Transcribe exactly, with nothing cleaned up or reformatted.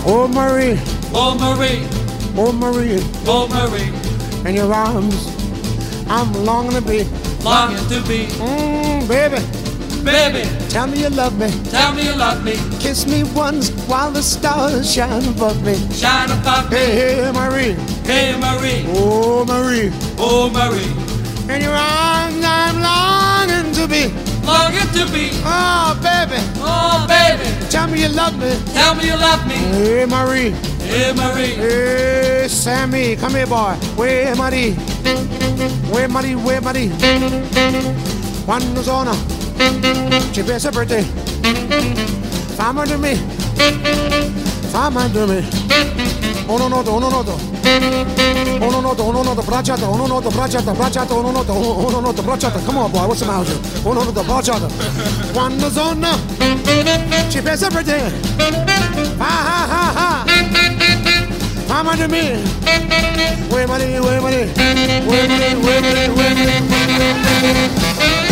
Oh Marie, Oh Marie, oh Marie, oh Marie, in your arms I'm longing to be. longing to be. Mmm, baby, Baby, tell me you love me. tell me you love me. Kiss me once while the stars shine above me. Shine above me. Hey, hey, Marie, Hey Marie, oh Marie, oh Marie, in your arms I'm longing to be. longing to be. Oh, baby, Oh baby, tell me you love me. tell me you love me. Hey, Marie, Hey Marie, hey, Sammy, come here, boy. Where Marie? Where Marie? Where Marie? Quando sono ci pensa per te. Fammi di me, fammi di me. Uno noto, uno noto. Uno noto, uno noto, bracciata, uno noto, bracciata, bracciata, uno noto, uno noto, bracciata. Come on, boy, what's the matter? Uno noto, bracciata. Quando sono ci pensa per te. Ha ha ha ha. Fammi di me. Where Marie? Where Marie? Where Marie? Where Marie? Where Marie?